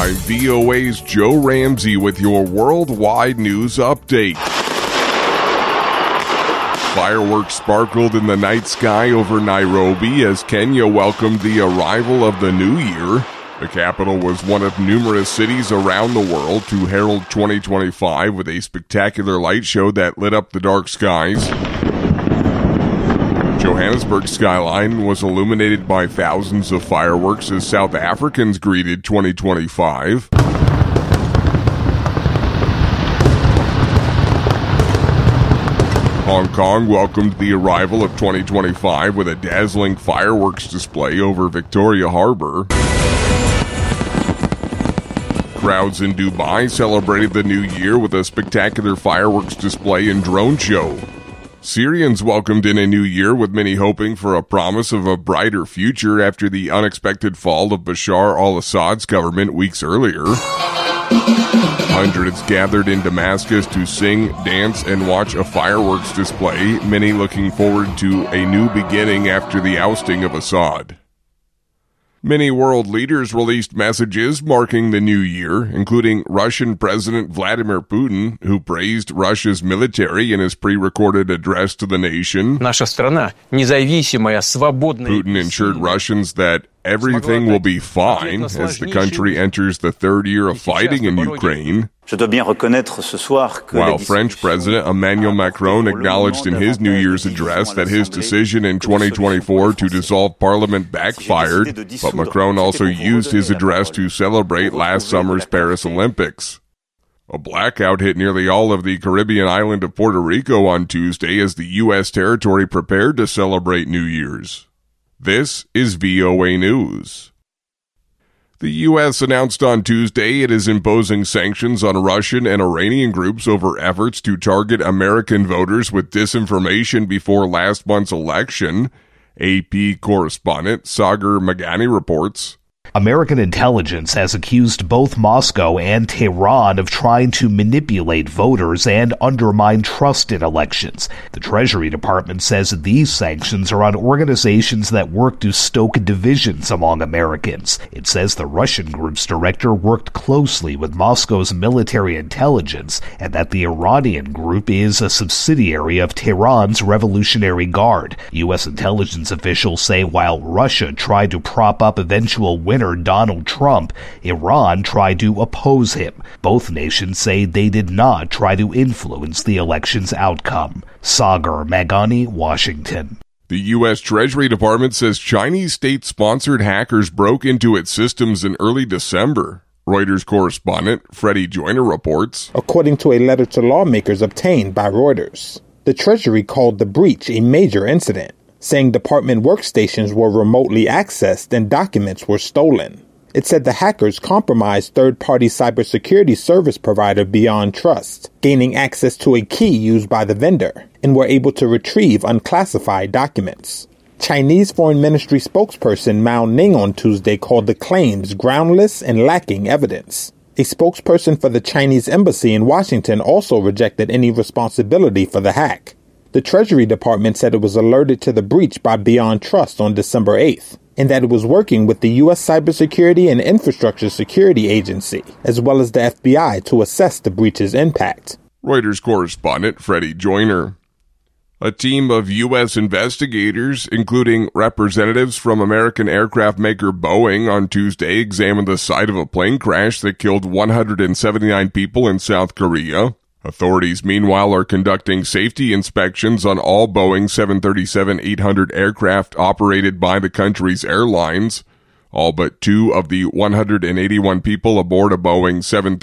by VOA's Joe Ramsey with your worldwide news update. Fireworks sparkled in the night sky over Nairobi as Kenya welcomed the arrival of the new year. The capital was one of numerous cities around the world to herald 2025 with a spectacular light show that lit up the dark skies. Johannesburg's skyline was illuminated by thousands of fireworks as South Africans greeted 2025. Hong Kong welcomed the arrival of 2025 with a dazzling fireworks display over Victoria Harbour. Crowds in Dubai celebrated the new year with a spectacular fireworks display and drone show. Syrians welcomed in a new year with many hoping for a promise of a brighter future after the unexpected fall of Bashar al-Assad's government weeks earlier. Hundreds gathered in Damascus to sing, dance, and watch a fireworks display, many looking forward to a new beginning after the ousting of Assad. Many world leaders released messages marking the new year, including Russian President Vladimir Putin, who praised Russia's military in his pre-recorded address to the nation. Putin assured Russians that everything will be fine as the country enters the third year of fighting in Ukraine. While French President Emmanuel Macron acknowledged in his New Year's address that his decision in 2024 to dissolve Parliament backfired, but Macron also used his address to celebrate last summer's Paris Olympics. A blackout hit nearly all of the Caribbean island of Puerto Rico on Tuesday as the U.S. territory prepared to celebrate New Year's. This is VOA News. The U.S. announced on Tuesday it is imposing sanctions on Russian and Iranian groups over efforts to target American voters with disinformation before last month's election, AP correspondent Sagar Meghani reports. American intelligence has accused both Moscow and Tehran of trying to manipulate voters and undermine trust in elections. The Treasury Department says these sanctions are on organizations that work to stoke divisions among Americans. It says the Russian group's director worked closely with Moscow's military intelligence and that the Iranian group is a subsidiary of Tehran's Revolutionary Guard. U.S. intelligence officials say while Russia tried to prop up eventual winner Donald Trump, Iran tried to oppose him. Both nations say they did not try to influence the election's outcome. Sagar Meghani, Washington. The U.S. Treasury Department says Chinese state-sponsored hackers broke into its systems in early December. Reuters correspondent Freddie Joyner reports. According to a letter to lawmakers obtained by Reuters, the Treasury called the breach a major incident, saying department workstations were remotely accessed and documents were stolen. It said the hackers compromised third-party cybersecurity service provider Beyond Trust, gaining access to a key used by the vendor, and were able to retrieve unclassified documents. Chinese Foreign Ministry spokesperson Mao Ning on Tuesday called the claims groundless and lacking evidence. A spokesperson for the Chinese embassy in Washington also rejected any responsibility for the hack. The Treasury Department said it was alerted to the breach by Beyond Trust on December 8th, and that it was working with the U.S. Cybersecurity and Infrastructure Security Agency, as well as the FBI, to assess the breach's impact. Reuters correspondent Freddie Joyner. A team of U.S. investigators, including representatives from American aircraft maker Boeing, on Tuesday examined the site of a plane crash that killed 179 people in South Korea. Authorities, meanwhile, are conducting safety inspections on all Boeing 737-800 aircraft operated by the country's airlines. All but 2 of the 181 people aboard a Boeing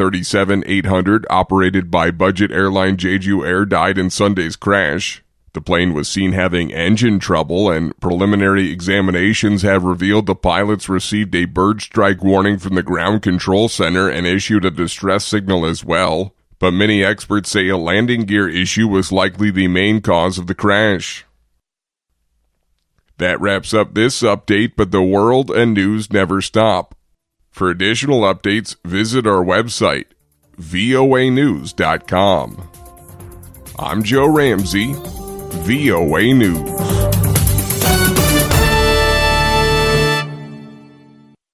737-800 operated by budget airline Jeju Air died in Sunday's crash. The plane was seen having engine trouble, and preliminary examinations have revealed the pilots received a bird strike warning from the ground control center and issued a distress signal as well. But many experts say a landing gear issue was likely the main cause of the crash. That wraps up this update, but the world and news never stop. For additional updates, visit our website, voanews.com. I'm Joe Ramsey, VOA News.